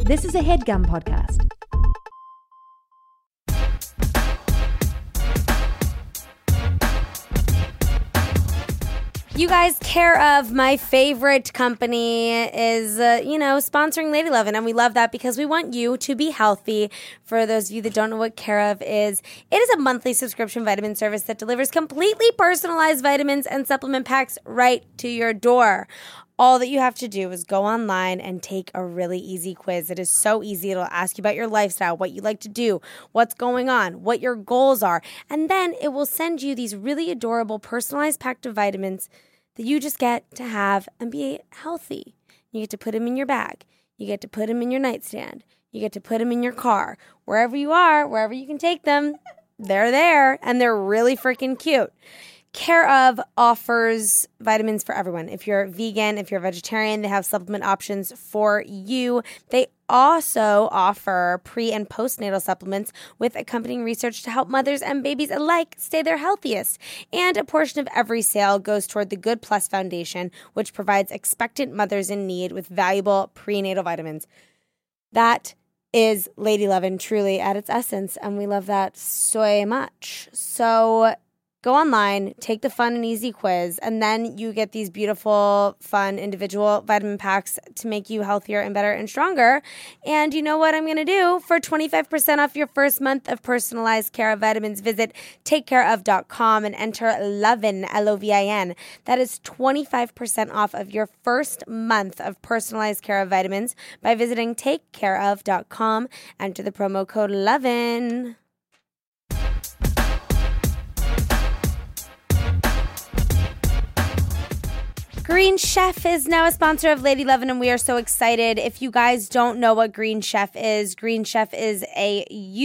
This is a HeadGum podcast. You guys, Care of, my favorite company, is, sponsoring Lady Lovin', and we love that because we want you to be healthy. For those of you that don't know what Care of is, it is a monthly subscription vitamin service that delivers completely personalized vitamins and supplement packs right to your door. All that you have to do is go online and take a really easy quiz. It is so easy. It'll ask you about your lifestyle, what you like to do, what's going on, what your goals are. And then it will send you these really adorable personalized pack of vitamins that you just get to have and be healthy. You get to put them in your bag. You get to put them in your nightstand. You get to put them in your car. Wherever you are, wherever you can take them, they're there, and they're really freaking cute. Care of offers vitamins for everyone. If you're vegan, if you're a vegetarian, they have supplement options for you. They also offer pre- and postnatal supplements with accompanying research to help mothers and babies alike stay their healthiest. And a portion of every sale goes toward the Good Plus Foundation, which provides expectant mothers in need with valuable prenatal vitamins. That is Lady Lovin' truly at its essence, and we love that so much. So go online, take the fun and easy quiz, and then you get these beautiful, fun, individual vitamin packs to make you healthier and better and stronger. And you know what I'm going to do? For 25% off your first month of personalized Care of vitamins, visit takecareof.com and enter LOVIN, L-O-V-I-N. That is 25% off of your first month of personalized Care of vitamins by visiting takecareof.com. Enter the promo code LOVIN. Green Chef is now a sponsor of Lady Lovin', and we are so excited. If you guys don't know what Green Chef is a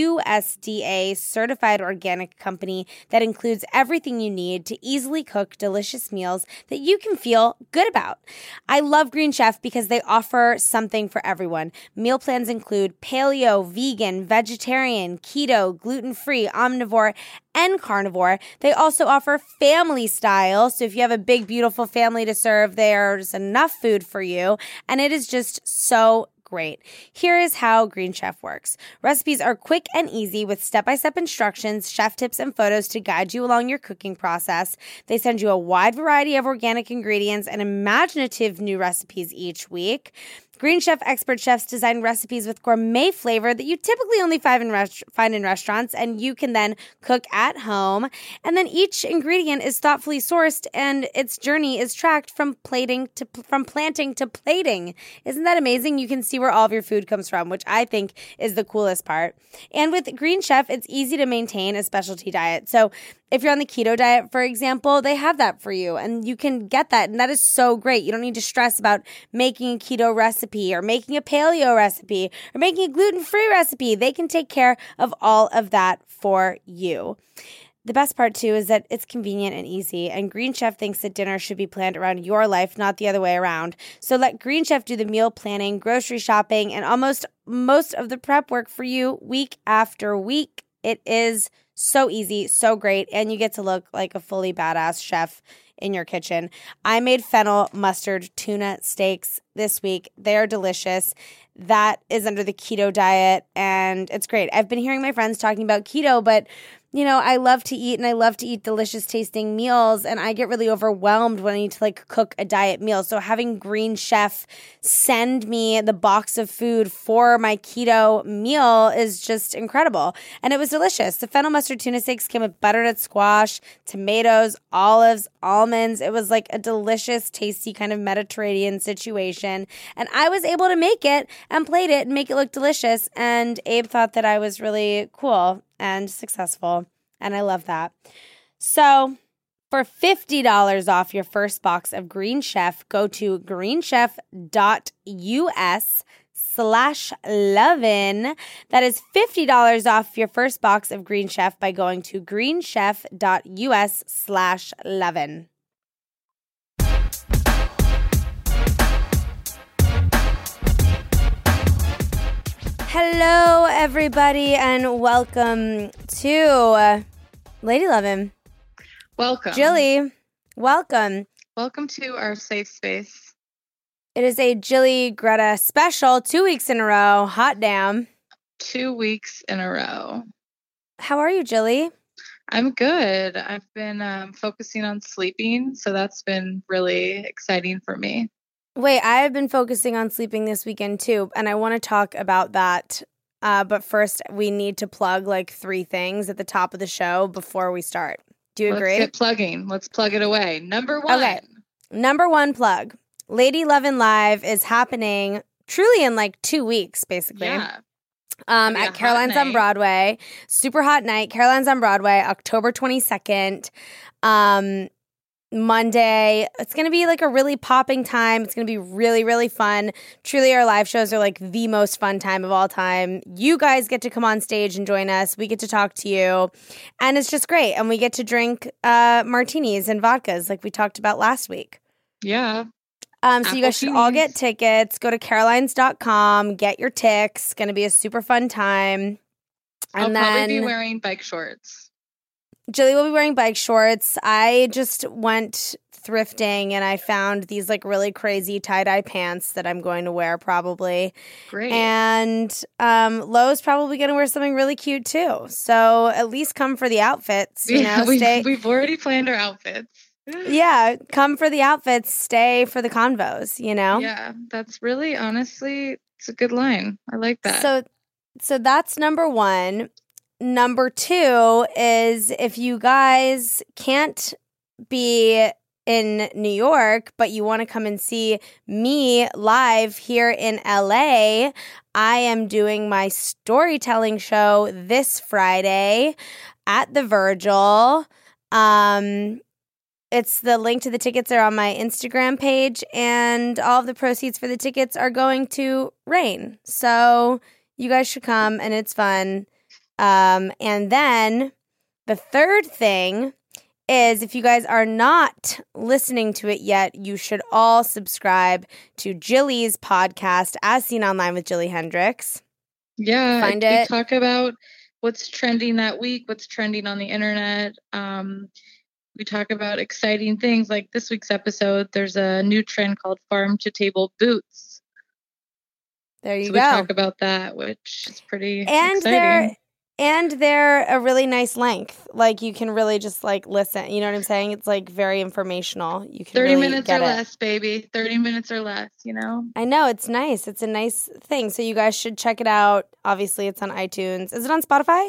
USDA certified organic company that includes everything you need to easily cook delicious meals that you can feel good about. I love Green Chef because they offer something for everyone. Meal plans include paleo, vegan, vegetarian, keto, gluten-free, omnivore, and carnivore. They also offer family style. So if you have a big, beautiful family to serve, there's enough food for you. And it is just so great. Here is how Green Chef works. Recipes are quick and easy with step-by-step instructions, chef tips, and photos to guide you along your cooking process. They send you a wide variety of organic ingredients and imaginative new recipes each week. Green Chef expert chefs design recipes with gourmet flavor that you typically only find in restaurants, and you can then cook at home. And then each ingredient is thoughtfully sourced, and its journey is tracked from planting to plating. Isn't that amazing? You can see where all of your food comes from, which I think is the coolest part. And with Green Chef, it's easy to maintain a specialty diet. So if you're on the keto diet, for example, they have that for you, and you can get that, and that is so great. You don't need to stress about making a keto recipe or making a paleo recipe or making a gluten-free recipe. They can take care of all of that for you. The best part, too, is that it's convenient and easy, and Green Chef thinks that dinner should be planned around your life, not the other way around. So let Green Chef do the meal planning, grocery shopping, and most of the prep work for you week after week. It is so easy, so great, and you get to look like a fully badass chef in your kitchen. I made fennel mustard tuna steaks this week. They're delicious. That is under the keto diet, and it's great. I've been hearing my friends talking about keto, but I love to eat, and I love to eat delicious tasting meals, and I get really overwhelmed when I need to cook a diet meal. So having Green Chef send me the box of food for my keto meal is just incredible. And it was delicious. The fennel mustard tuna steaks came with butternut squash, tomatoes, olives, almonds. It was like a delicious, tasty kind of Mediterranean situation. And I was able to make it and plate it and make it look delicious. And Abe thought that I was really cool and successful, and I love that. So for $50 off your first box of Green Chef, go to greenchef.us/lovin'. That is $50 off your first box of Green Chef by going to greenchef.us/lovin'. Hello, everybody, and welcome to Lady Lovin'. Welcome. Jilly, welcome. Welcome to our safe space. It is a Jilly Greta special, 2 weeks in a row. Hot damn. 2 weeks in a row. How are you, Jilly? I'm good. I've been focusing on sleeping, so that's been really exciting for me. Wait, I have been focusing on sleeping this weekend too, and I want to talk about that. But first, we need to plug like 3 things at the top of the show before we start. Do you agree? Let's get plugging. Let's plug it away. Number 1. Okay. Number 1 plug. Lady Lovin' Live is happening truly in like 2 weeks, basically. Yeah. At Caroline's on Broadway. Super hot night. Caroline's on Broadway, October 22nd. Monday. It's going to be like a really popping time. It's going to be really, really fun. Truly, our live shows are like the most fun time of all time. You guys get to come on stage and join us. We get to talk to you. And it's just great. And we get to drink martinis and vodkas like we talked about last week. Yeah. So you guys should all get tickets. Go to carolines.com. Get your ticks. It's going to be a super fun time. And I'll probably be wearing bike shorts. Jilly will be wearing bike shorts. I just went thrifting and I found these like really crazy tie-dye pants that I'm going to wear probably. Great. And Lo's probably going to wear something really cute too. So at least come for the outfits. You know, we've already planned our outfits. Yeah, come for the outfits, stay for the convos, you know? Yeah, that's really, honestly, it's a good line. I like that. So that's number 1. Number 2 is if you guys can't be in New York, but you want to come and see me live here in LA, I am doing my storytelling show this Friday at the Virgil. It's the link to the tickets are on my Instagram page, and all of the proceeds for the tickets are going to Rain. So you guys should come, and it's fun. And then the third thing is if you guys are not listening to it yet, you should all subscribe to Jilly's podcast, As Seen Online with Jilly Hendrix. Yeah, we talk about what's trending that week, what's trending on the internet. We talk about exciting things like this week's episode. There's a new trend called farm to table boots. There you go. We talk about that, which is pretty exciting. And they're a really nice length. Like you can really just like listen. You know what I'm saying? It's like very informational. You can 30 minutes or less, baby. 30 minutes or less, you know? I know. It's nice. It's a nice thing. So you guys should check it out. Obviously, it's on iTunes. Is it on Spotify?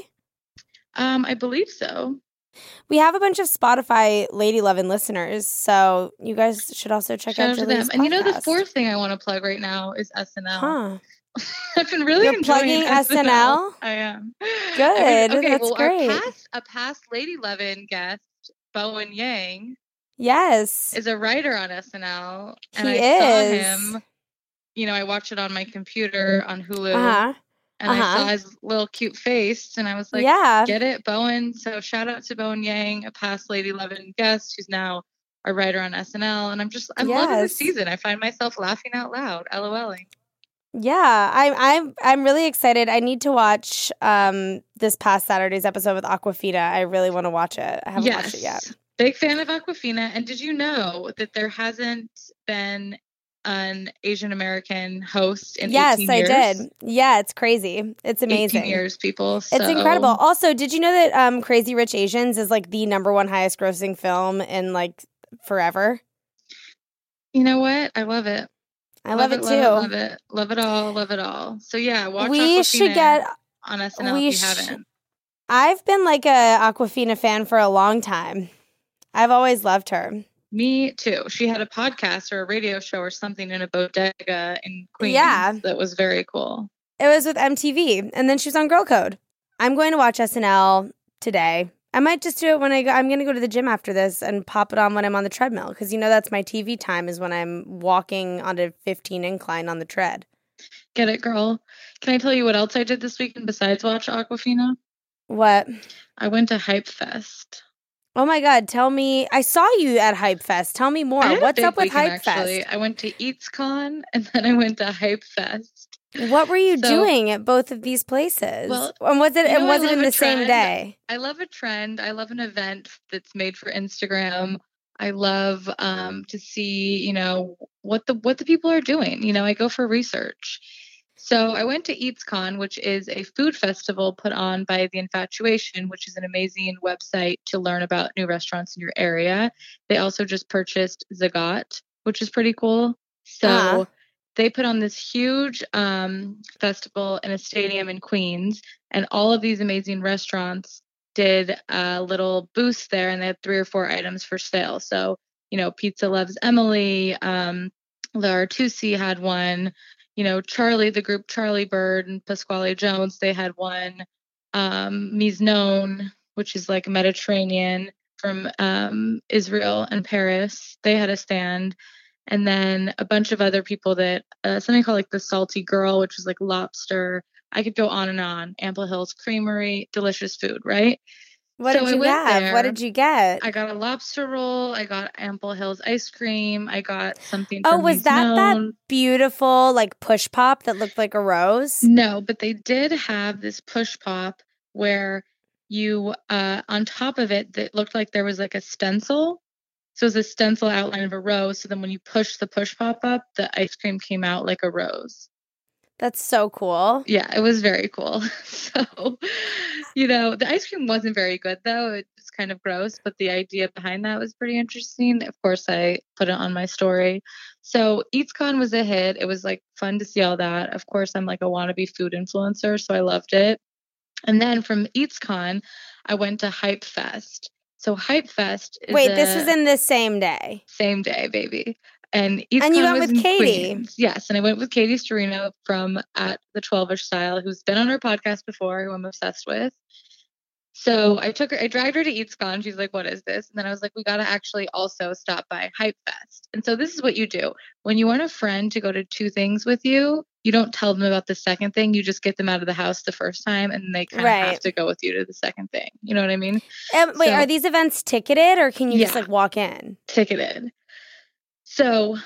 I believe so. We have a bunch of Spotify Lady Lovin' listeners, so you guys should also check out Jilly's podcast. And you know, the 4th thing I want to plug right now is SNL. Huh. I've been really enjoying plugging SNL. I am. Good. That's great. Our past Lady Lovin' guest, Bowen Yang, yes, is a writer on SNL. And I saw him. You know, I watched it on my computer on Hulu. And I saw his little cute face, and I was like, get it, Bowen. So shout out to Bowen Yang, a past Lady Lovin' guest who's now a writer on SNL. And I'm loving this season. I find myself laughing out loud, LOLing. Yeah, I'm really excited. I need to watch this past Saturday's episode with Awkwafina. I really want to watch it. I haven't watched it yet. Big fan of Awkwafina. And did you know that there hasn't been an Asian American host in 18 years? Yes, I did. Yeah, it's crazy. It's amazing. 18 years, people. So. It's incredible. Also, did you know that Crazy Rich Asians is like the number 1 highest grossing film in like forever? You know what? I love it. I love it too. Love it. Love it all. Love it all. So yeah, watch we should get on SNL if you haven't. I've been like a Awkwafina fan for a long time. I've always loved her. Me too. She had a podcast or a radio show or something in a bodega in Queens. Yeah. That was very cool. It was with MTV. And then she was on Girl Code. I'm going to watch SNL today. I might just do it when I'm going to go to the gym after this and pop it on when I'm on the treadmill. Because you know that's my TV time is when I'm walking on a 15 incline on the tread. Get it, girl. Can I tell you what else I did this weekend besides watch Awkwafina? What? I went to Hype Fest. Oh my God, tell me. I saw you at Hype Fest. Tell me more. What's up with Hype Fest? I went to EatsCon and then I went to Hype Fest. What were you doing at both of these places? Well, and was it in the same day? I love a trend. I love an event that's made for Instagram I love to see, you know, what the people are doing. You know, I go for research. So I went to EatsCon, which is a food festival put on by The Infatuation, which is an amazing website to learn about new restaurants in your area. They also just purchased Zagat, which is pretty cool. So they put on this huge festival in a stadium in Queens, and all of these amazing restaurants did a little booth there, and they had 3 or 4 items for sale. So, you know, Pizza Loves Emily, L'Artusi had one, you know, Charlie, the group Charlie Bird and Pasquale Jones, they had one. Miznon, which is like Mediterranean from Israel and Paris, they had a stand. And then a bunch of other people that, something called like the Salty Girl, which was like lobster. I could go on and on. Ample Hills Creamery, delicious food, right? What did you have? What did you get? I got a lobster roll. I got Ample Hills ice cream. I got something. Oh, was that beautiful like push pop that looked like a rose? No, but they did have this push pop where you, on top of it, that looked like there was like a stencil. So it was a stencil outline of a rose. So then when you push the push pop up, the ice cream came out like a rose. That's so cool. Yeah, it was very cool. So, you know, the ice cream wasn't very good, though. It was kind of gross, but the idea behind that was pretty interesting. Of course, I put it on my story. So EatsCon was a hit. It was like fun to see all that. Of course, I'm like a wannabe food influencer, so I loved it. And then from EatsCon, I went to Hype Fest. So Hype Fest is this was in the same day? Same day, baby. And you went with Katie. Queens. Yes, and I went with Katie Storino from at the 12ish Style, who's been on our podcast before, who I'm obsessed with. So I dragged her to EatsCon. She's like, what is this? And then I was like, we got to actually also stop by Hype Fest. And so this is what you do. When you want a friend to go to 2 things with you, you don't tell them about the second thing. You just get them out of the house the first time, and they kind of have to go with you to the second thing. You know what I mean? Wait, are these events ticketed, or can you just like walk in? Ticketed. So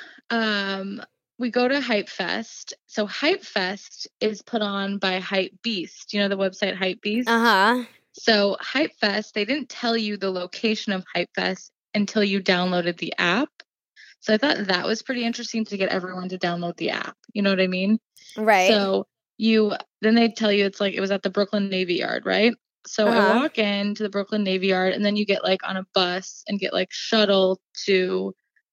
we go to Hype Fest. So Hype Fest is put on by Hype Beast. You know the website Hype Beast? So Hype Fest, they didn't tell you the location of Hype Fest until you downloaded the app. So I thought that was pretty interesting to get everyone to download the app. You know what I mean? Right. So then they tell you it was at the Brooklyn Navy Yard, right? So I walk into the Brooklyn Navy Yard, and then you get like on a bus and get like shuttled to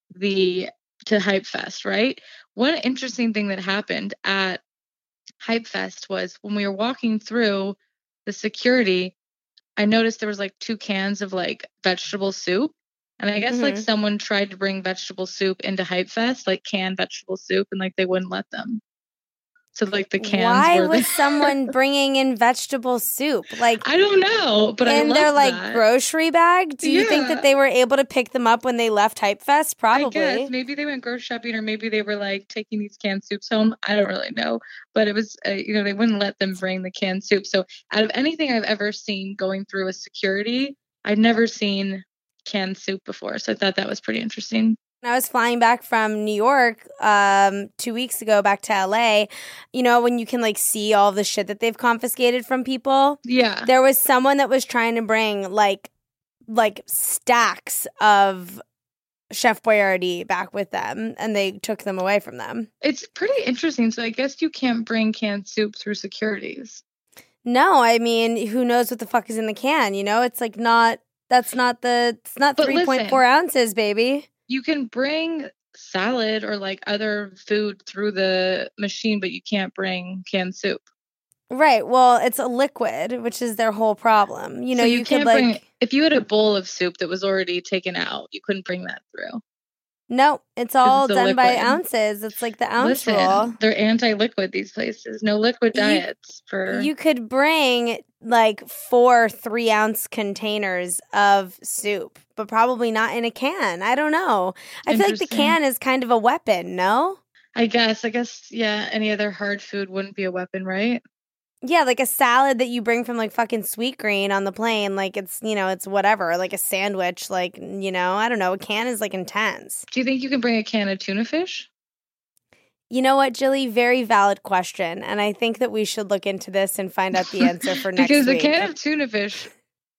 Hype Fest, right? One interesting thing that happened at Hype Fest was when we were walking through the security, I noticed there was like 2 cans of like vegetable soup. And I guess like someone tried to bring vegetable soup into Hype Fest, like canned vegetable soup, and like they wouldn't let them. So like the cans Why was someone bringing in vegetable soup? Like I don't know, but I love their like grocery bag? Do you think that they were able to pick them up when they left Hype Fest? Probably. I guess maybe they went grocery shopping, or maybe they were like taking these canned soups home. I don't really know, but it was they wouldn't let them bring the canned soup. So out of anything I've ever seen going through a security, I'd never seen canned soup before. So I thought that was pretty interesting. When I was flying back from New York 2 weeks ago back to LA, you know, when you can like see all the shit that they've confiscated from people. Yeah. There was someone that was trying to bring like stacks of Chef Boyardee back with them, and they took them away from them. It's pretty interesting. So I guess you can't bring canned soup through securities. No, I mean, who knows what the fuck is in the can, you know? It's like it's not 3.4 ounces, baby. You can bring salad or like other food through the machine, but you can't bring canned soup. Right. Well, it's a liquid, which is their whole problem. You know, so you could bring, if you had a bowl of soup that was already taken out, you couldn't bring that through. No, it's all done by ounces. It's like the ounce rule. They're anti-liquid, these places. No liquid diets for... You could bring like 4 3-ounce contaers of soup, but probably not in a can. I don't know. I feel like the can is kind of a weapon, no? I guess, yeah, any other hard food wouldn't be a weapon, right? Yeah, like a salad that you bring from like fucking Sweetgreen on the plane, like it's, you know, it's whatever, like a sandwich, like, you know, I don't know, a can is like intense. Do you think you can bring a can of tuna fish? You know what, Jilly? Very valid question, and I think that we should look into this and find out the answer for next week. Because a can of tuna fish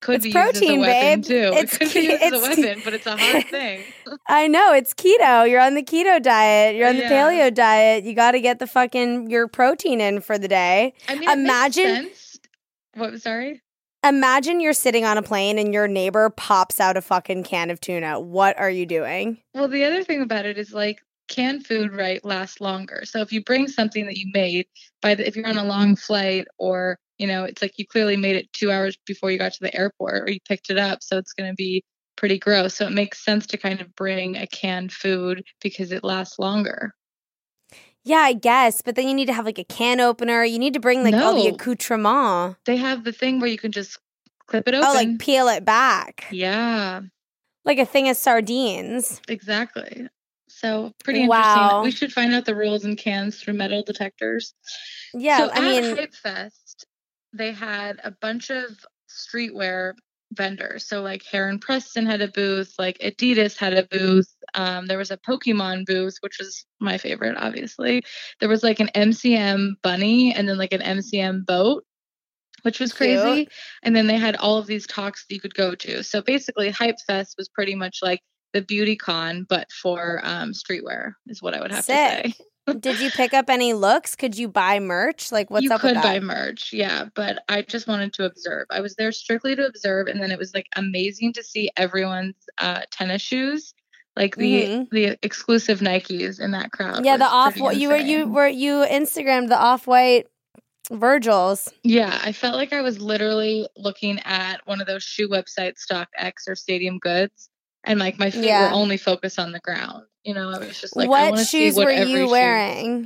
could be used as a weapon, too. It could be used as a weapon, but it's a hard thing. I know. It's keto. You're on the keto diet. You're on the paleo diet. You got to get your protein in for the day. I mean, imagine. It makes sense. What? Sorry? Imagine you're sitting on a plane and your neighbor pops out a fucking can of tuna. What are you doing? Well, the other thing about it is like canned food, right, lasts longer. So if you bring something that you made if you're on a long flight or, it's like you clearly made it 2 hours before you got to the airport or you picked it up. So it's going to be pretty gross. So it makes sense to kind of bring a canned food because it lasts longer. Yeah, I guess. But then you need to have like a can opener. You need to bring like all the accoutrement. They have the thing where you can just clip it open. Oh, like peel it back. Yeah. Like a thing of sardines. Exactly. So pretty interesting. We should find out the rules in cans through metal detectors. Yeah, so at Hype Fest, they had a bunch of streetwear vendors. So like Heron Preston had a booth, like Adidas had a booth. There was a Pokemon booth, which was my favorite, obviously. There was like an MCM bunny and then like an MCM boat, which was crazy. And then they had all of these talks that you could go to. So basically Hype Fest was pretty much like the beauty con, but for streetwear is what I would have to say. Did you pick up any looks? Could you buy merch? Like, what's up with that? You could buy merch, yeah, but I just wanted to observe. I was there strictly to observe, and then it was like amazing to see everyone's tennis shoes, like the exclusive Nikes in that crowd. Yeah, the off-white. You Instagrammed the off-white Virgils. Yeah, I felt like I was literally looking at one of those shoe websites, StockX or Stadium Goods, and like my feet were only focused on the ground. I was just like, what shoes were you wearing?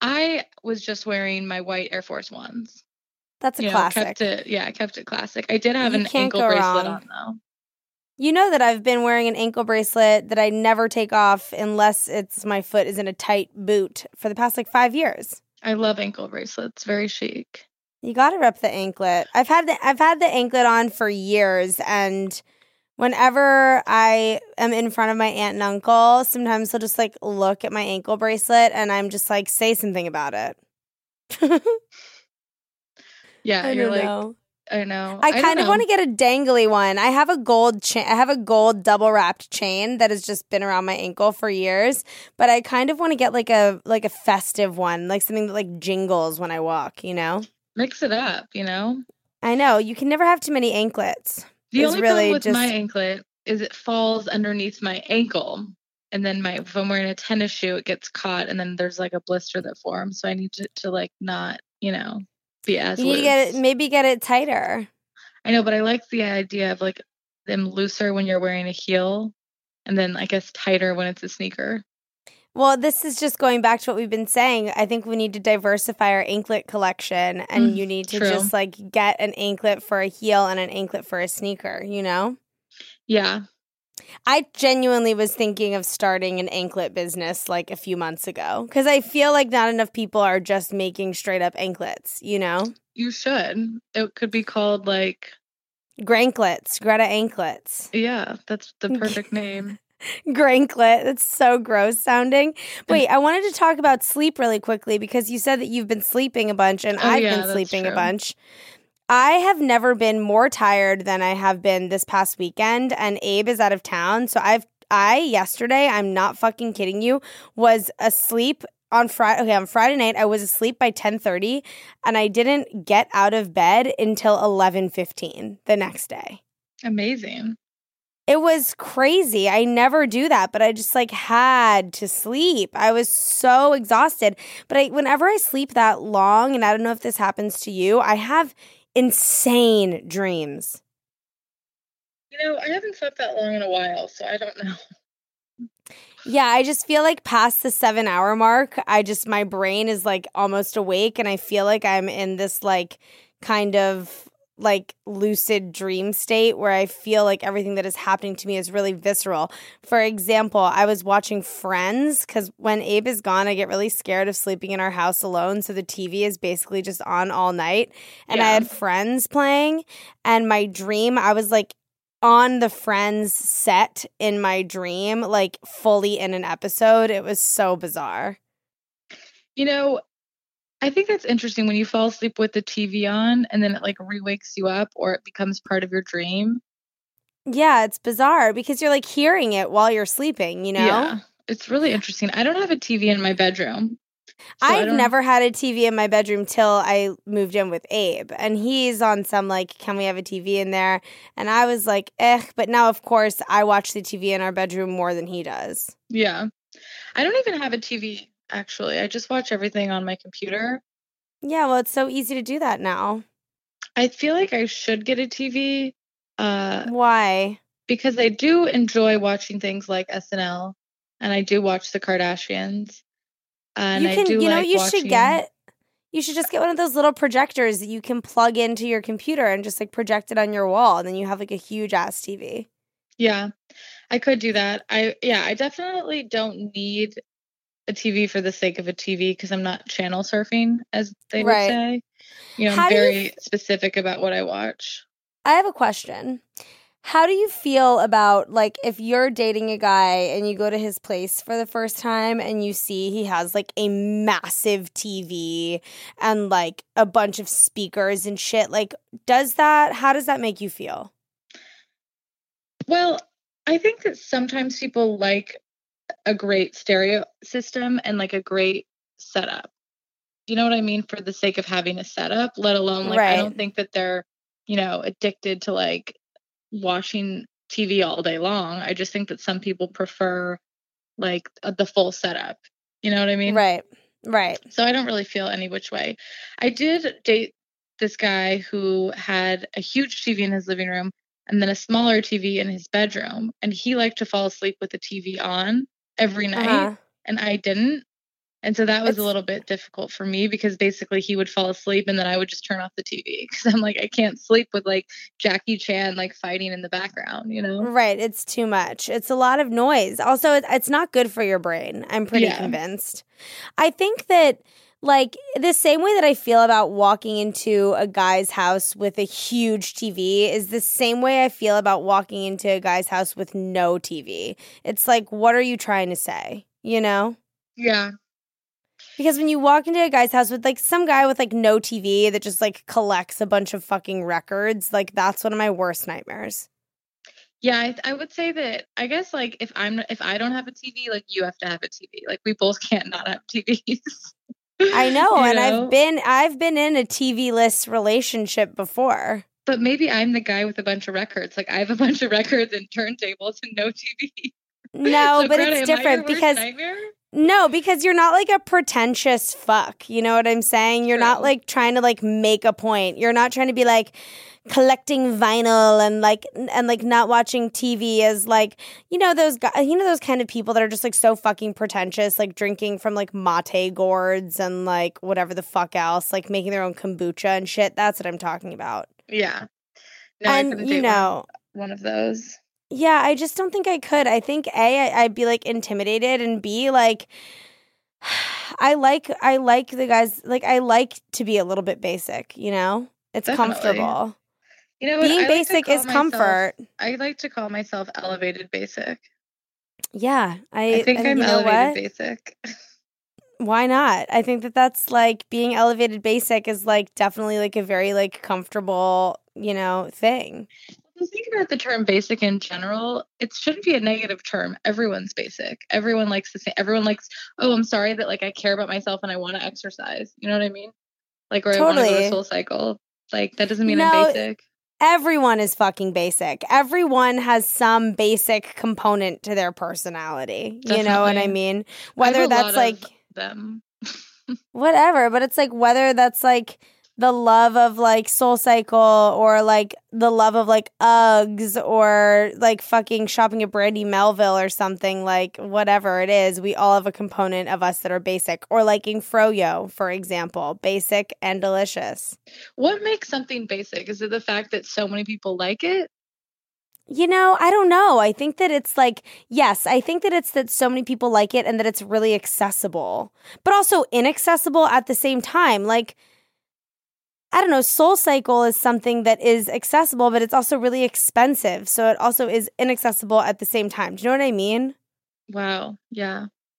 I was just wearing my white Air Force Ones. That's a classic. I kept it classic. I did have an ankle bracelet on though. You know that I've been wearing an ankle bracelet that I never take off unless my foot is in a tight boot for the past like 5 years. I love ankle bracelets. Very chic. You got to rep the anklet. I've had the anklet on for years, and whenever I am in front of my aunt and uncle, sometimes they'll just like look at my ankle bracelet and I'm just like, say something about it. Yeah, I you're like, know. I know. I kind of want to get a dangly one. I have a gold double wrapped chain that has just been around my ankle for years, but I kind of want to get like a festive one, like something that like jingles when I walk, Mix it up, I know. You can never have too many anklets. The only problem with my anklet is it falls underneath my ankle. And then if I'm wearing a tennis shoe, it gets caught and then there's like a blister that forms. So I need to like not, be as loose. You need to get it tighter. I know, but I like the idea of like them looser when you're wearing a heel and then I guess tighter when it's a sneaker. Well, this is just going back to what we've been saying. I think we need to diversify our anklet collection, and you need to just like get an anklet for a heel and an anklet for a sneaker, Yeah. I genuinely was thinking of starting an anklet business like a few months ago because I feel like not enough people are just making straight up anklets, You should. It could be called like Granklets, Greta Anklets. Yeah, that's the perfect name. Granklet. That's so gross sounding. Wait, I wanted to talk about sleep really quickly because you said that you've been sleeping a bunch and I've been sleeping a bunch. I have never been more tired than I have been this past weekend, and Abe is out of town. So yesterday, I'm not fucking kidding you, was asleep on Friday. Okay, on Friday night, I was asleep by 10:30 and I didn't get out of bed until 11:15 the next day. Amazing. It was crazy. I never do that, but I just like had to sleep. I was so exhausted. But whenever I sleep that long, and I don't know if this happens to you, I have insane dreams. I haven't slept that long in a while, so I don't know. Yeah, I just feel like past the 7-hour mark, my brain is like almost awake, and I feel like I'm in this like kind of like lucid dream state where I feel like everything that is happening to me is really visceral. For example, I was watching Friends because when Abe is gone, I get really scared of sleeping in our house alone. So the TV is basically just on all night. And I had Friends playing, and my dream, I was like on the Friends set in my dream, like fully in an episode. It was so bizarre. I think that's interesting when you fall asleep with the TV on and then it like re-wakes you up or it becomes part of your dream. Yeah, it's bizarre because you're like hearing it while you're sleeping, you know? Yeah, it's really interesting. I don't have a TV in my bedroom. So I've never had a TV in my bedroom till I moved in with Abe. And he's on some like, can we have a TV in there? And I was like, but now of course I watch the TV in our bedroom more than he does. Yeah. I don't even have a TV. Actually, I just watch everything on my computer. Yeah, well, it's so easy to do that now. I feel like I should get a TV. Why? Because I do enjoy watching things like SNL, and I do watch the Kardashians. And you know what you should get? You should just get one of those little projectors that you can plug into your computer and just like project it on your wall, and then you have like a huge ass TV. Yeah, I could do that. I definitely don't need a TV for the sake of a TV because I'm not channel surfing, as they would say. You know, I'm very specific about what I watch. I have a question. How do you feel about, like, if you're dating a guy and you go to his place for the first time and you see he has, like, a massive TV and, like, a bunch of speakers and shit? Like, how does that make you feel? Well, I think that sometimes people like a great stereo system and like a great setup. You know what I mean? For the sake of having a setup, let alone like I don't think that they're, you know, addicted to like watching TV all day long. I just think that some people prefer like the full setup. You know what I mean? Right. So I don't really feel any which way. I did date this guy who had a huge TV in his living room and then a smaller TV in his bedroom, and he liked to fall asleep with the TV on every night, and I didn't. And so that was a little bit difficult for me because basically he would fall asleep and then I would just turn off the TV because I'm like, I can't sleep with like Jackie Chan like fighting in the background, you know? Right. It's too much. It's a lot of noise. Also, it's not good for your brain. I'm pretty convinced. I think that like the same way that I feel about walking into a guy's house with a huge TV is the same way I feel about walking into a guy's house with no TV. It's like, what are you trying to say? You know? Yeah. Because when you walk into a guy's house with, like, some guy with, like, no TV that just, like, collects a bunch of fucking records, like, that's one of my worst nightmares. Yeah, I would say that, I guess, like, if I don't have a TV, like, you have to have a TV. Like, we both can't not have TVs. I know, and I've been in a TV-less relationship before. But maybe I'm the guy with a bunch of records. Like, I have a bunch of records and turntables and no TV. No, so but Greta, it's different because... Nightmare? No, because you're not like a pretentious fuck. You know what I'm saying? You're not like trying to like make a point. You're not trying to be like collecting vinyl and like not watching TV as like, you know, those guys, you know, those kind of people that are just like so fucking pretentious, like drinking from like mate gourds and like whatever the fuck else, like making their own kombucha and shit. That's what I'm talking about. Yeah. No, and you know, one of those. Yeah, I just don't think I could. I think I'd be like intimidated, and B, like I like the guys, like I like to be a little bit basic, you know? It's Definitely. Comfortable. You know what? Being basic is comfort. I like to call myself elevated basic. Yeah, I think I'm elevated basic. Why not? I think that's like being elevated basic is like definitely like a very like comfortable, you know, thing. Think about the term basic in general, it shouldn't be a negative term. Everyone's basic. Everyone likes the same. Everyone likes, oh, I'm sorry that like I care about myself and I want to exercise. You know what I mean? Like, or totally. I want to go to SoulCycle. Like, that doesn't mean I'm basic. Everyone is fucking basic. Everyone has some basic component to their personality. Definitely. You know what I mean? Whether that's like them. Whatever, but it's like whether that's like the love of like SoulCycle or like the love of like Uggs or like fucking shopping at Brandy Melville or something, like whatever it is, we all have a component of us that are basic. Or liking Froyo, for example, basic and delicious. What makes something basic? Is it the fact that so many people like it? You know, I don't know. I think that it's like, yes, I think that it's that so many people like it and that it's really accessible, but also inaccessible at the same time. Like, I don't know, SoulCycle is something that is accessible, but it's also really expensive. So it also is inaccessible at the same time. Do you know what I mean? Wow. Yeah.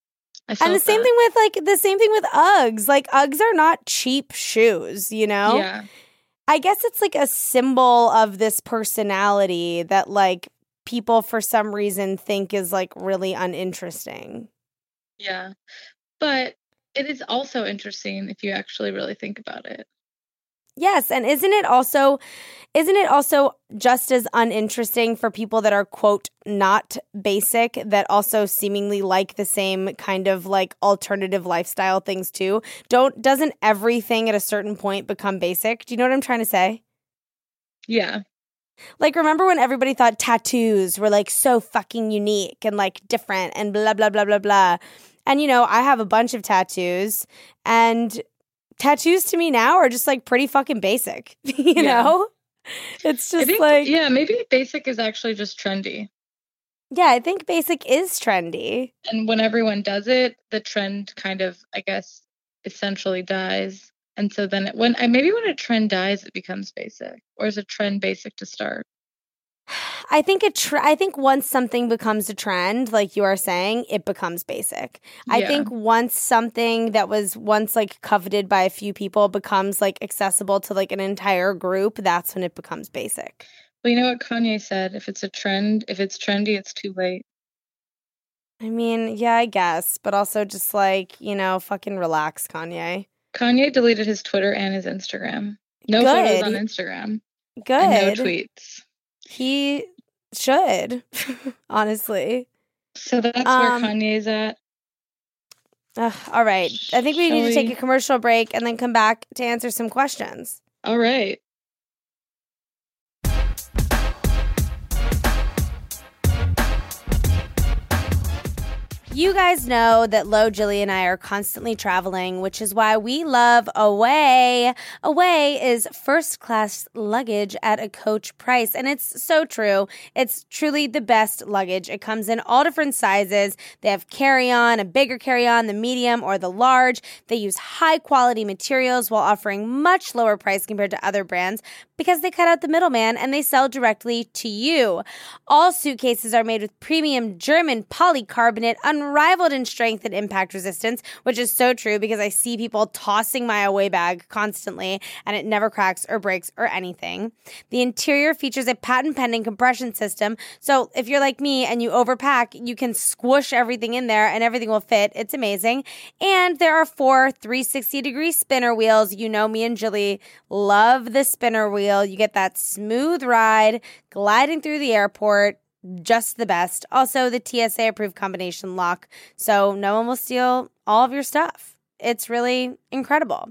And the same thing with Uggs. Like, Uggs are not cheap shoes, you know? Yeah. I guess it's like a symbol of this personality that like people for some reason think is like really uninteresting. Yeah. But it is also interesting if you actually really think about it. Yes, and isn't it also just as uninteresting for people that are, quote, not basic, that also seemingly like the same kind of like alternative lifestyle things too? Doesn't everything at a certain point become basic? Do you know what I'm trying to say? Yeah. Like, remember when everybody thought tattoos were like so fucking unique and like different and blah, blah, blah, blah, blah. And, you know, I have a bunch of tattoos, and tattoos to me now are just like pretty fucking basic, you know? It's just yeah, maybe basic is actually just trendy. Yeah, I think basic is trendy. And when everyone does it, the trend kind of, I guess, essentially dies. And so then when a trend dies, it becomes basic. Or is a trend basic to start? I think once something becomes a trend, like you are saying, it becomes basic. Yeah. I think once something that was once like coveted by a few people becomes like accessible to like an entire group, that's when it becomes basic. Well, you know what Kanye said? If it's trendy, it's too late. I mean, yeah, I guess, but also just like, you know, fucking relax, Kanye. Kanye deleted his Twitter and his Instagram. No photos on Instagram. Good. And no tweets. He should, honestly. So that's where Kanye's at. All right. I think we need to take a commercial break and then come back to answer some questions. All right. You guys know that Lo, Jilly, and I are constantly traveling, which is why we love Away. Away is first-class luggage at a Coach price, and it's so true. It's truly the best luggage. It comes in all different sizes. They have carry-on, a bigger carry-on, the medium, or the large. They use high-quality materials while offering much lower price compared to other brands because they cut out the middleman and they sell directly to you. All suitcases are made with premium German polycarbonate, unrivaled in strength and impact resistance, which is so true because I see people tossing my Away bag constantly and it never cracks or breaks or anything. The interior features a patent-pending compression system, so if you're like me and you overpack, you can squish everything in there and everything will fit. It's amazing. And there are 4 360-degree spinner wheels. You know me and Jilly love the spinner wheel. You get that smooth ride, gliding through the airport. Just the best. Also, the TSA approved combination lock, so no one will steal all of your stuff. It's really incredible.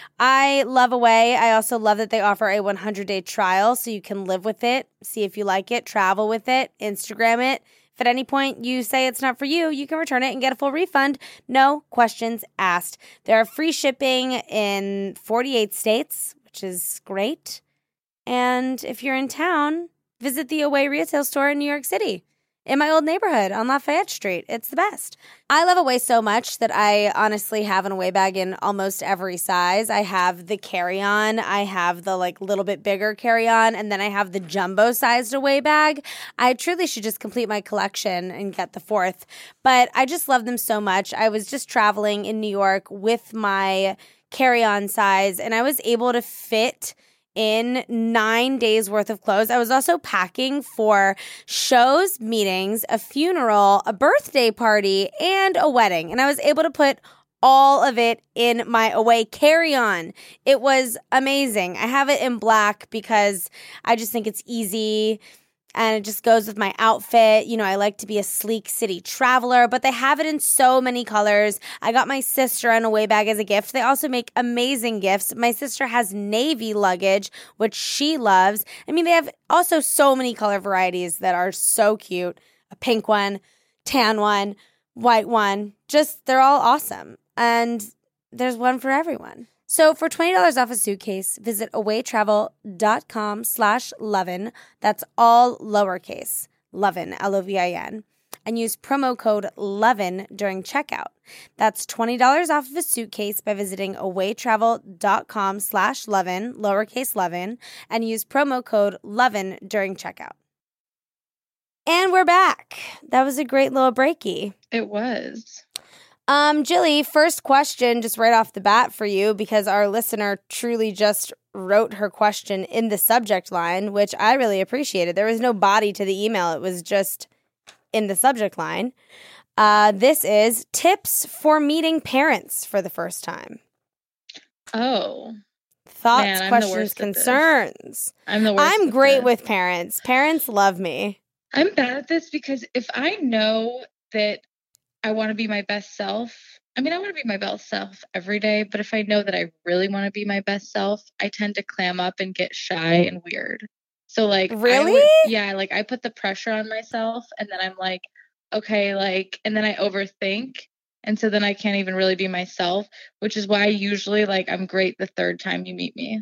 I love Away. I also love that they offer a 100-day trial, so you can live with it, see if you like it, travel with it, Instagram it. If at any point you say it's not for you, you can return it and get a full refund. No questions asked. There are free shipping in 48 states, which is great. And if you're in town, visit the Away retail store in New York City, in my old neighborhood on Lafayette Street. It's the best. I love Away so much that I honestly have an Away bag in almost every size. I have the carry-on, I have the like little bit bigger carry-on, and then I have the jumbo-sized Away bag. I truly should just complete my collection and get the 4th. But I just love them so much. I was just traveling in New York with my carry-on size, and I was able to fit in 9 days worth of clothes. I was also packing for shows, meetings, a funeral, a birthday party, and a wedding. And I was able to put all of it in my Away carry-on. It was amazing. I have it in black because I just think it's easy and it just goes with my outfit. You know, I like to be a sleek city traveler, but they have it in so many colors. I got my sister an Away bag as a gift. They also make amazing gifts. My sister has navy luggage, which she loves. I mean, they have also so many color varieties that are so cute. A pink one, tan one, white one. Just, they're all awesome. And there's one for everyone. So for $20 off a suitcase, visit awaytravel.com/Lovin. That's all lowercase, Lovin, Lovin, and use promo code Lovin during checkout. That's $20 off of a suitcase by visiting awaytravel.com/Lovin, lowercase Lovin, and use promo code Lovin during checkout. And we're back. That was a great little breaky. It was. Jilly, first question just right off the bat for you, because our listener truly just wrote her question in the subject line, which I really appreciated. There was no body to the email. It was just in the subject line. This is tips for meeting parents for the first time. Oh. Thoughts, man, questions, concerns. I'm the worst. I'm great with parents. Parents love me. I'm bad at this because if I know that I want to be my best self, I mean, I want to be my best self every day, but if I know that I really want to be my best self, I tend to clam up and get shy and weird. So like, really? Like I put the pressure on myself and then I'm like, okay, like, and then I overthink. And so then I can't even really be myself, which is why usually like I'm great the third time you meet me.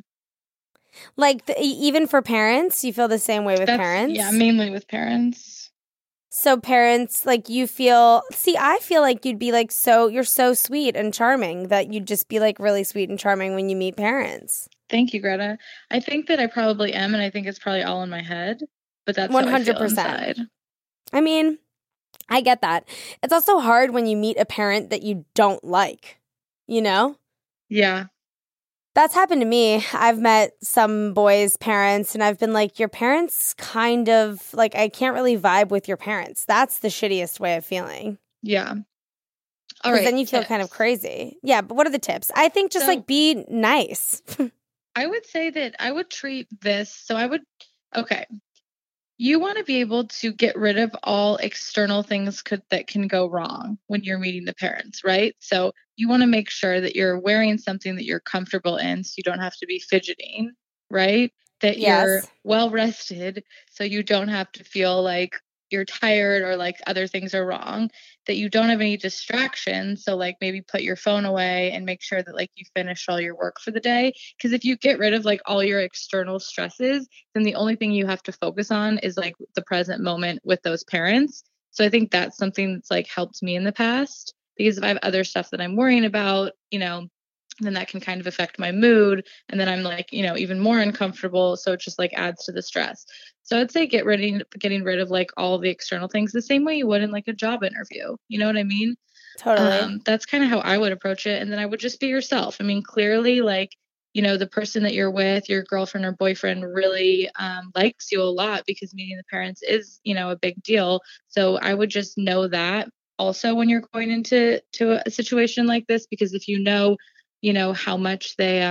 Like even for parents, you feel the same way with parents? Yeah, mainly with parents. So parents, like you feel, see, I feel like you'd be like, you're so sweet and charming that you'd just be like really sweet and charming when you meet parents. Thank you, Greta. I think that I probably am, and I think it's probably all in my head, but that's 100%. How I feel inside. I mean, I get that. It's also hard when you meet a parent that you don't like, you know? Yeah. That's happened to me. I've met some boys' parents, and I've been like, your parents kind of, like, I can't really vibe with your parents. That's the shittiest way of feeling. Yeah. All right. Then you feel kind of crazy. Yeah, but what are the tips? I think just, like, be nice. I would say that I would treat this, okay. You want to be able to get rid of all external things that can go wrong when you're meeting the parents, right? So you want to make sure that you're wearing something that you're comfortable in so you don't have to be fidgeting, right? That you're well rested so you don't have to feel like you're tired or like other things are wrong, that you don't have any distractions. So like maybe put your phone away and make sure that like you finish all your work for the day. Because if you get rid of like all your external stresses, then the only thing you have to focus on is like the present moment with those parents. So I think that's something that's like helped me in the past, because if I have other stuff that I'm worrying about, then that can kind of affect my mood. And then I'm like, even more uncomfortable. So it just like adds to the stress. So I'd say getting rid of like all the external things the same way you would in like a job interview. You know what I mean? Totally. That's kind of how I would approach it. And then I would just be yourself. I mean, clearly like, the person that you're with, your girlfriend or boyfriend really likes you a lot, because meeting the parents is, a big deal. So I would just know that also when you're going into a situation like this, because if how much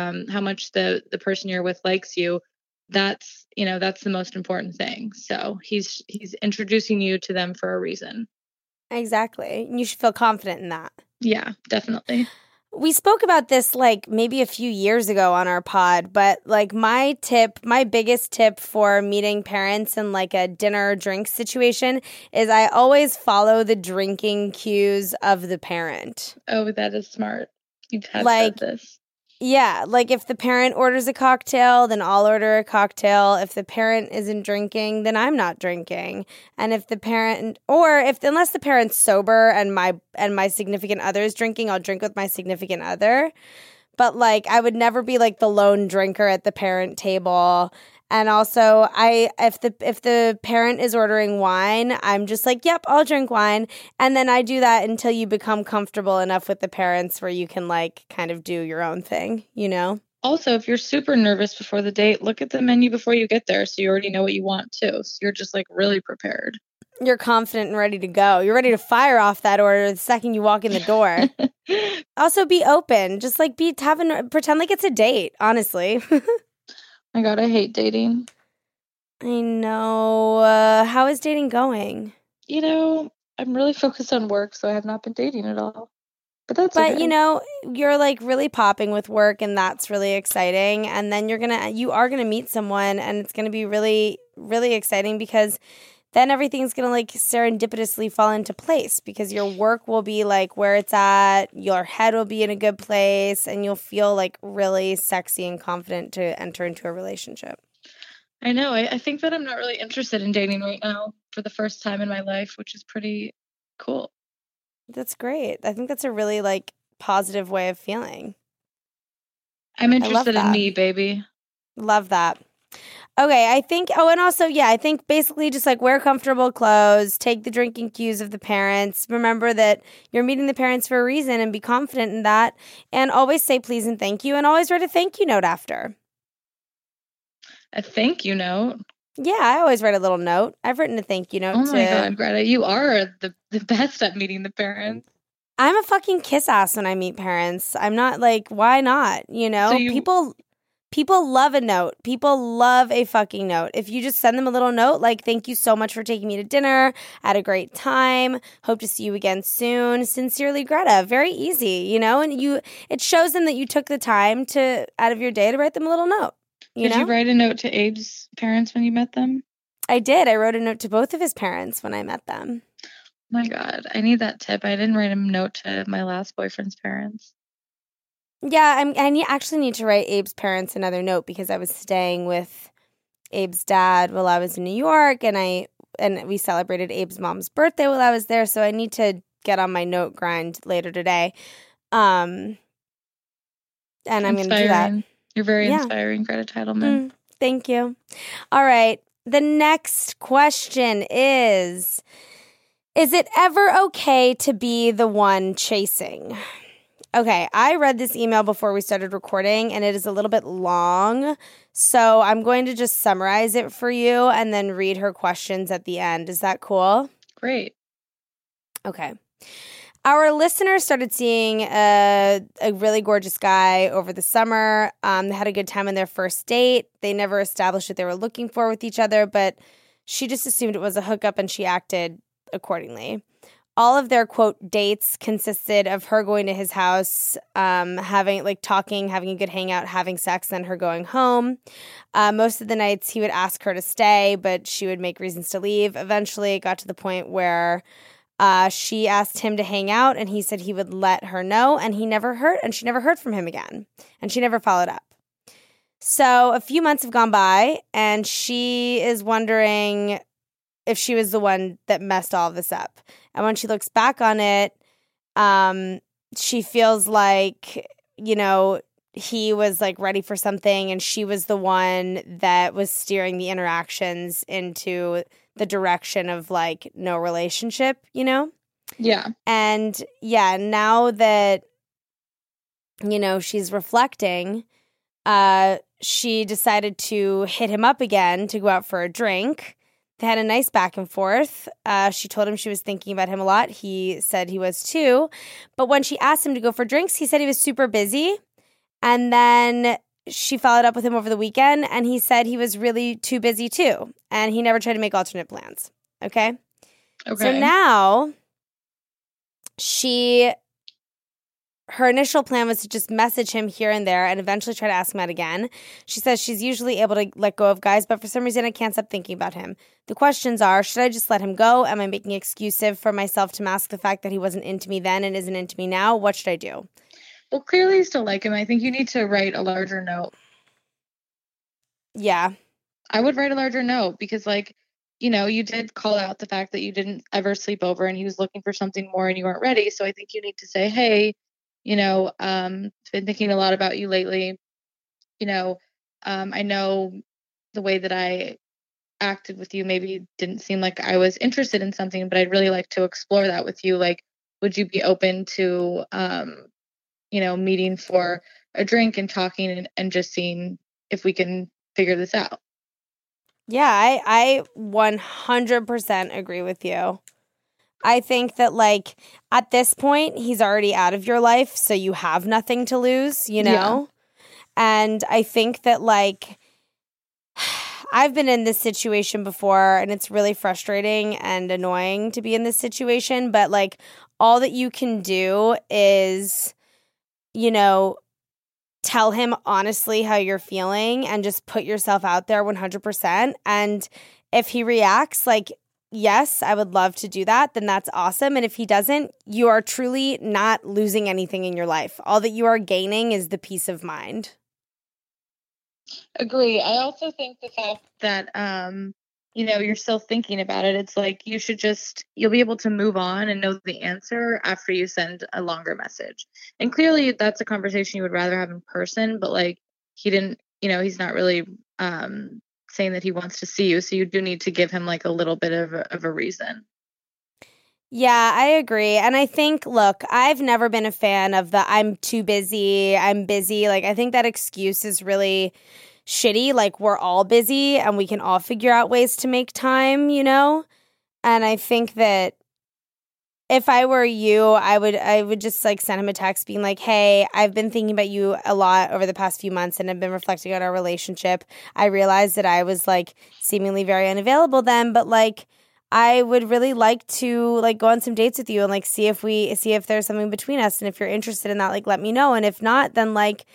the person you're with likes you, that's the most important thing. So he's introducing you to them for a reason. Exactly. You should feel confident in that. Yeah, definitely. We spoke about this like maybe a few years ago on our pod, but like my biggest tip for meeting parents in like a dinner or drink situation is I always follow the drinking cues of the parent. Oh, that is smart. You've said this. Yeah, like if the parent orders a cocktail, then I'll order a cocktail. If the parent isn't drinking, then I'm not drinking. And if the parent, unless the parent's sober and my significant other is drinking, I'll drink with my significant other. But like I would never be like the lone drinker at the parent table. And also, if the parent is ordering wine, I'm just like, yep, I'll drink wine. And then I do that until you become comfortable enough with the parents where you can like kind of do your own thing, Also, if you're super nervous before the date, look at the menu before you get there so you already know what you want too. So you're just like really prepared. You're confident and ready to go. You're ready to fire off that order the second you walk in the door. Also, be open. Just like pretend like it's a date, honestly. My God, I hate dating. I know. How is dating going? I'm really focused on work, so I have not been dating at all. But that's okay. You're like really popping with work, and that's really exciting. And then you are gonna meet someone, and it's gonna be really, really exciting, because then everything's gonna like serendipitously fall into place, because your work will be like where it's at, your head will be in a good place, and you'll feel like really sexy and confident to enter into a relationship. I know. I think that I'm not really interested in dating right now for the first time in my life, which is pretty cool. That's great. I think that's a really like positive way of feeling. I'm interested in me, baby. Love that. Okay, I think, and also, yeah, I think basically just like wear comfortable clothes, take the drinking cues of the parents, remember that you're meeting the parents for a reason and be confident in that, and always say please and thank you, and always write a thank you note after. A thank you note? Yeah, I always write a little note. I've written a thank you note. Oh my God, Greta, you are the best at meeting the parents. I'm a fucking kiss ass when I meet parents. I'm not like, why not? You know, so people love a note. People love a fucking note. If you just send them a little note, like, thank you so much for taking me to dinner. I had a great time. Hope to see you again soon. Sincerely, Greta. Very easy, you know, and it shows them that you took the time out of your day to write them a little note. Did you write a note to Abe's parents when you met them? I did. I wrote a note to both of his parents when I met them. My God, I need that tip. I didn't write a note to my last boyfriend's parents. Yeah, I actually need to write Abe's parents another note because I was staying with Abe's dad while I was in New York, and we celebrated Abe's mom's birthday while I was there. So I need to get on my note grind later today, and I'm going to do that. You're very inspiring, Greta Titelman. Thank you. All right. The next question is it ever okay to be the one chasing? Okay, I read this email before we started recording, and it is a little bit long, so I'm going to just summarize it for you and then read her questions at the end. Is that cool? Great. Okay. Our listeners started seeing a really gorgeous guy over the summer. They had a good time on their first date. They never established what they were looking for with each other, but she just assumed it was a hookup, and she acted accordingly. All of their, quote, dates consisted of her going to his house, talking, having a good hangout, having sex, then her going home. Most of the nights he would ask her to stay, but she would make reasons to leave. Eventually, it got to the point where she asked him to hang out, and he said he would let her know, and she never heard from him again, and she never followed up. So a few months have gone by, and she is wondering if she was the one that messed all of this up. And when she looks back on it, she feels like, you know, he was like ready for something, and she was the one that was steering the interactions into the direction of like no relationship, you know? Yeah. And yeah, now that, you know, she's reflecting, she decided to hit him up again to go out for a drink. They had a nice back and forth. She told him she was thinking about him a lot. He said he was too. But when she asked him to go for drinks, he said he was super busy. And then she followed up with him over the weekend, and he said he was really too busy too. And he never tried to make alternate plans. Okay? So now her initial plan was to just message him here and there and eventually try to ask him out again. She says she's usually able to let go of guys, but for some reason I can't stop thinking about him. The questions are, should I just let him go? Am I making an excuse for myself to mask the fact that he wasn't into me then and isn't into me now? What should I do? Well, clearly you still like him. I think you need to write a larger note. Yeah. I would write a larger note because, like, you know, you did call out the fact that you didn't ever sleep over and he was looking for something more and you weren't ready. So I think you need to say, hey, you know, been thinking a lot about you lately. You know, I know the way that I acted with you maybe didn't seem like I was interested in something, but I'd really like to explore that with you. Like, would you be open to, you know, meeting for a drink and talking and just seeing if we can figure this out? Yeah, I 100% agree with you. I think that, like, at this point, he's already out of your life, so you have nothing to lose, you know? Yeah. And I think that, like, I've been in this situation before, and it's really frustrating and annoying to be in this situation, but, like, all that you can do is, you know, tell him honestly how you're feeling and just put yourself out there 100%. And if he reacts like, yes, I would love to do that, then that's awesome. And if he doesn't, you are truly not losing anything in your life. All that you are gaining is the peace of mind. Agree. I also think the fact that, you know, you're still thinking about it. It's like you'll be able to move on and know the answer after you send a longer message. And clearly that's a conversation you would rather have in person, but like he didn't, you know, he's not really saying that he wants to see you. So you do need to give him like a little bit of a reason. Yeah, I agree. And I think, look, I've never been a fan of the I'm too busy, I'm busy. Like, I think that excuse is really shitty. Like, we're all busy and we can all figure out ways to make time, you know? And I think that if I were you, I would just like send him a text being like, hey, I've been thinking about you a lot over the past few months and have been reflecting on our relationship. I realized that I was like seemingly very unavailable then, but like I would really like to like go on some dates with you and like see if there's something between us. And if you're interested in that, like let me know. And if not, then like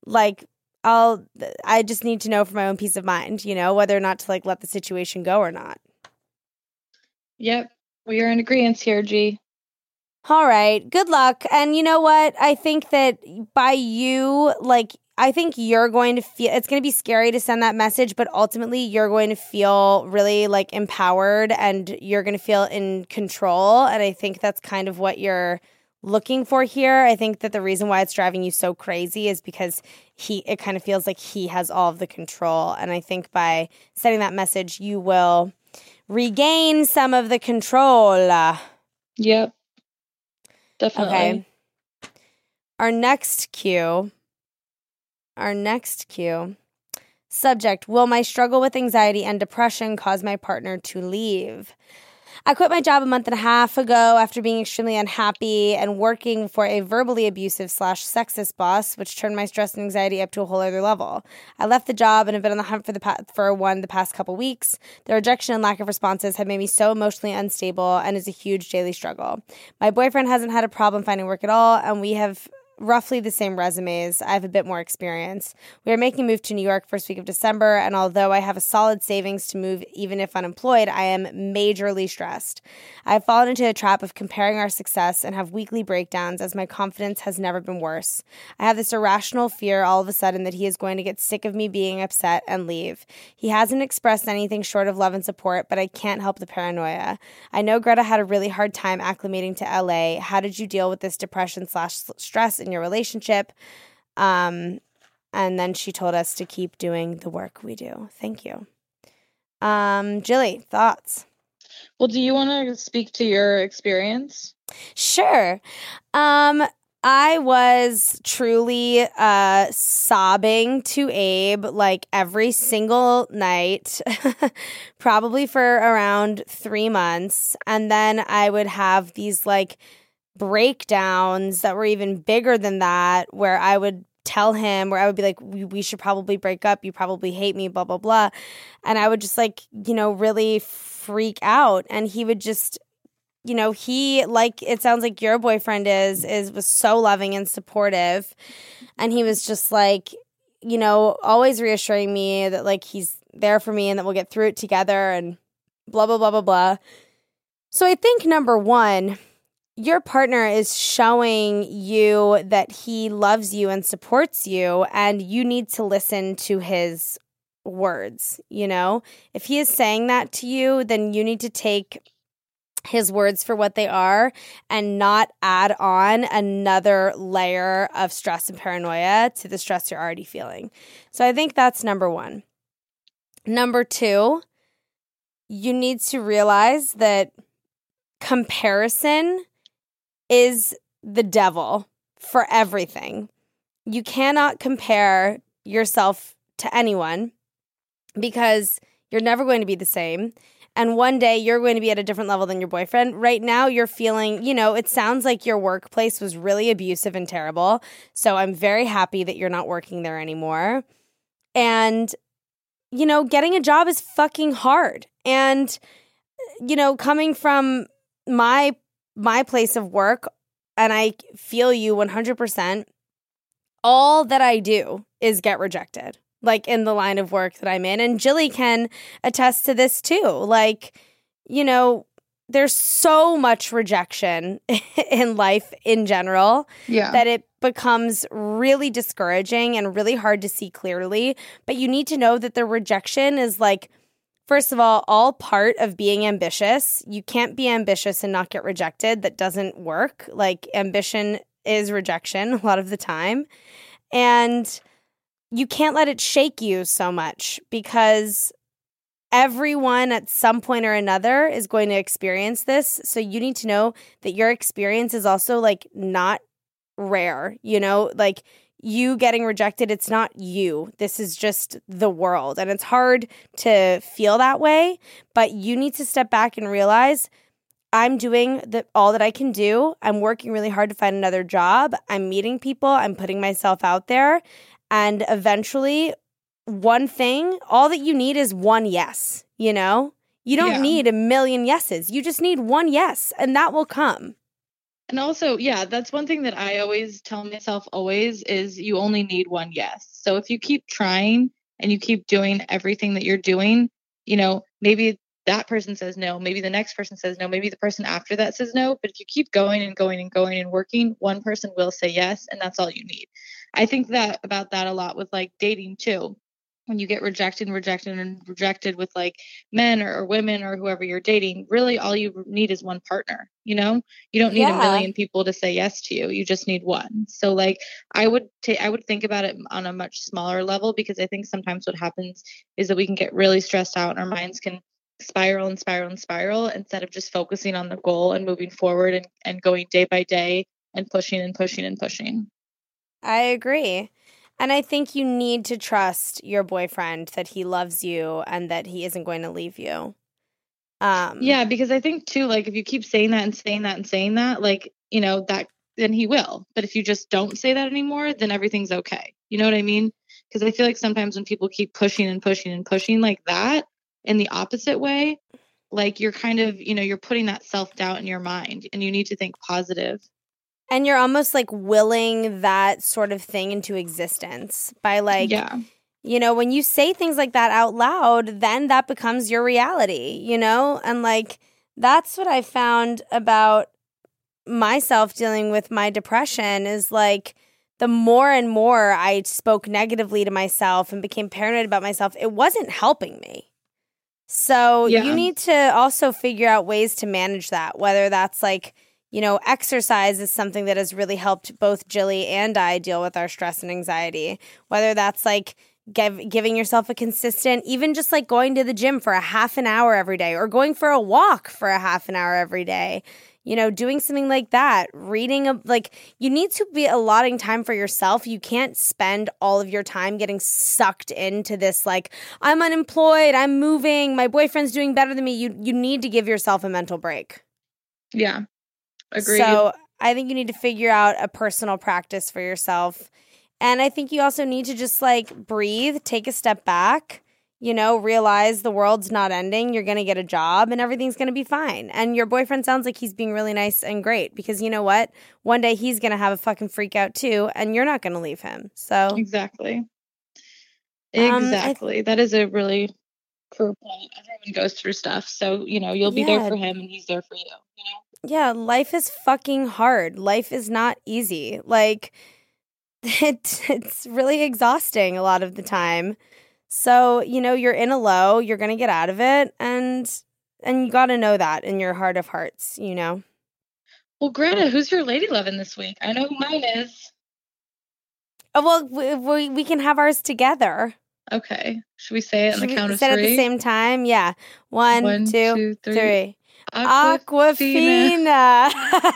I just need to know for my own peace of mind, you know, whether or not to like let the situation go or not. Yep. We are in agreement here, G. All right. Good luck. And you know what? I think that by you, like, I think you're going to feel, it's going to be scary to send that message, but ultimately you're going to feel really like empowered and you're going to feel in control. And I think that's kind of what you're looking for here. I think that the reason why it's driving you so crazy is because it kind of feels like he has all of the control. And I think by sending that message, you will regain some of the control. Yep. Definitely. Okay. Our next cue. Subject, will my struggle with anxiety and depression cause my partner to leave? I quit my job a month and a half ago after being extremely unhappy and working for a verbally abusive / sexist boss, which turned my stress and anxiety up to a whole other level. I left the job and have been on the hunt for one the past couple weeks. The rejection and lack of responses have made me so emotionally unstable and is a huge daily struggle. My boyfriend hasn't had a problem finding work at all, and we have roughly the same resumes. I have a bit more experience. We are making a move to New York first week of December, and although I have a solid savings to move even if unemployed, I am majorly stressed. I have fallen into a trap of comparing our success and have weekly breakdowns as my confidence has never been worse. I have this irrational fear all of a sudden that he is going to get sick of me being upset and leave. He hasn't expressed anything short of love and support, but I can't help the paranoia. I know Greta had a really hard time acclimating to LA. How did you deal with this depression / stress in your relationship? And then she told us to keep doing the work we do. Thank you. Jilly, thoughts? Well, do you want to speak to your experience? Sure. I was truly sobbing to Abe like every single night, probably for around 3 months. And then I would have these like breakdowns that were even bigger than that, where I would tell him, where I would be like, we should probably break up. You probably hate me, blah, blah, blah. And I would just like, you know, really freak out. And he would just, you know, he, like, it sounds like your boyfriend was so loving and supportive. And he was just like, you know, always reassuring me that like he's there for me and that we'll get through it together and blah, blah, blah, blah, blah. So I think number one, your partner is showing you that he loves you and supports you, and you need to listen to his words, you know? If he is saying that to you, then you need to take his words for what they are and not add on another layer of stress and paranoia to the stress you're already feeling. So I think that's number one. Number two, you need to realize that comparison is the devil for everything. You cannot compare yourself to anyone because you're never going to be the same. And one day you're going to be at a different level than your boyfriend. Right now you're feeling, you know, it sounds like your workplace was really abusive and terrible. So I'm very happy that you're not working there anymore. And, you know, getting a job is fucking hard. And, you know, coming from my place of work, and I feel you 100%, all that I do is get rejected, like in the line of work that I'm in. And Jilly can attest to this too. Like, you know, there's so much rejection in life in general that it becomes really discouraging and really hard to see clearly. But you need to know that the rejection is like, first of all part of being ambitious. You can't be ambitious and not get rejected. That doesn't work. Like, ambition is rejection a lot of the time. And you can't let it shake you so much because everyone at some point or another is going to experience this. So you need to know that your experience is also like not rare, you know, like you getting rejected, it's not you. This is just the world. And it's hard to feel that way, but you need to step back and realize I'm doing all that I can do. I'm working really hard to find another job. I'm meeting people. I'm putting myself out there. And eventually, one thing, all that you need is one yes, you know? You don't need a million yeses. You just need one yes, and that will come. And also, that's one thing that I always tell myself is you only need one yes. So if you keep trying and you keep doing everything that you're doing, you know, maybe that person says no, maybe the next person says no, maybe the person after that says no. But if you keep going and going and going and working, one person will say yes, and that's all you need. I think about that a lot with like dating too. When you get rejected with like men or women or whoever you're dating, really all you need is one partner, you know? You don't need a million people to say yes to you. You just need one. So like I would think about it on a much smaller level, because I think sometimes what happens is that we can get really stressed out and our minds can spiral instead of just focusing on the goal and moving forward and going day by day and pushing and pushing and pushing. I agree. And I think you need to trust your boyfriend that he loves you and that he isn't going to leave you. Because I think too, like if you keep saying that and saying that and saying that, like, you know, that then he will. But if you just don't say that anymore, then everything's okay. You know what I mean? Because I feel like sometimes when people keep pushing and pushing and pushing like that in the opposite way, like you're kind of, you know, you're putting that self-doubt in your mind, and you need to think positive. And you're almost like willing that sort of thing into existence by like, you know, when you say things like that out loud, then that becomes your reality, you know? And like, that's what I found about myself dealing with my depression is like, the more and more I spoke negatively to myself and became paranoid about myself, it wasn't helping me. So you need to also figure out ways to manage that, whether that's like, you know, exercise is something that has really helped both Jilly and I deal with our stress and anxiety, whether that's like giving yourself a consistent, even just like going to the gym for a half an hour every day or going for a walk for a half an hour every day, you know, doing something like that, reading, like you need to be allotting time for yourself. You can't spend all of your time getting sucked into this, like, I'm unemployed, I'm moving, my boyfriend's doing better than me. You need to give yourself a mental break. Yeah. Agreed. So I think you need to figure out a personal practice for yourself. And I think you also need to just like breathe, take a step back, you know, realize the world's not ending. You're going to get a job and everything's going to be fine. And your boyfriend sounds like he's being really nice and great, because you know what? One day he's going to have a fucking freak out too, and you're not going to leave him. So Exactly. That is a really true point. Everyone goes through stuff. So, you know, you'll be there for him and he's there for you, you know? Yeah, life is fucking hard. Life is not easy. Like, it's really exhausting a lot of the time. So, you know, you're in a low, you're going to get out of it, and you got to know that in your heart of hearts, you know? Well, Greta, who's your lady loving this week? I know who mine is. Oh, well, we can have ours together. Okay. Should we say it on the count of three? At the same time? Yeah. One, two, three. Aquafina.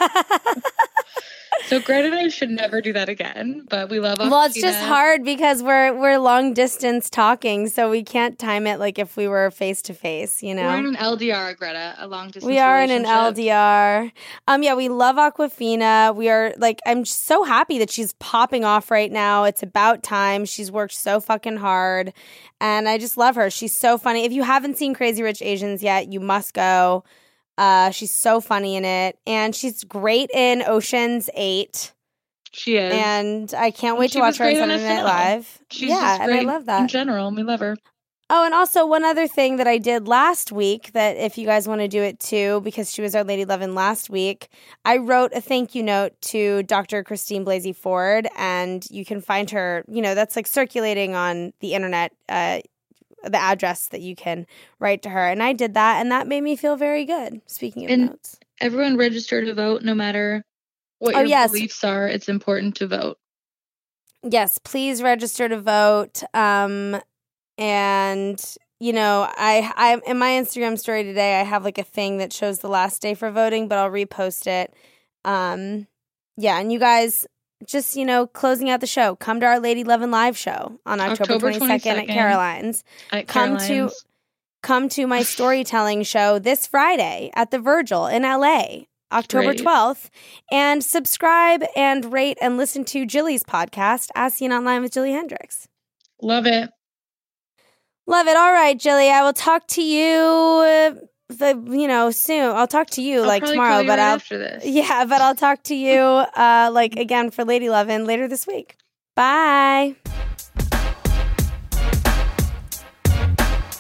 So Greta and I should never do that again, but we love Aquafina. Well, it's just hard because we're long distance talking, so we can't time it like if we were face to face, you know. We're in an LDR, Greta, a long distance. We are in an LDR. Yeah, we love Aquafina. We are like, I'm so happy that she's popping off right now. It's about time. She's worked so fucking hard, and I just love her. She's so funny. If you haven't seen Crazy Rich Asians yet, you must go. She's so funny in it, and she's great in Ocean's 8. She is, and I can't wait to watch her on Saturday Night Live. She's just great, and I love that in general. And we love her. Oh, and also one other thing that I did last week, that if you guys want to do it too, because she was our Lady Lovin' last week, I wrote a thank you note to Dr. Christine Blasey Ford, and you can find her. You know, that's like circulating on the internet. The address that you can write to her. And I did that, and that made me feel very good. Speaking of notes. Everyone register to vote, no matter what your beliefs are. It's important to vote. Yes, please register to vote. And you know, I in my Instagram story today, I have like a thing that shows the last day for voting, but I'll repost it. Yeah, and you guys just, you know, closing out the show, come to our Lady Lovin' live show on October 22nd at Caroline's. Come to my storytelling show this Friday at the Virgil in LA, October 12th, and subscribe and rate and listen to Jilly's podcast, As Seen Online with Jilly Hendrix. Love it. Love it. All right, Jilly, I will talk to you soon. I'll talk to you like tomorrow, but after this. Yeah, but I'll talk to you like again for Lady Lovin' later this week. Bye.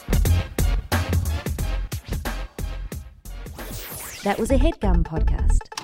That was a HeadGum podcast.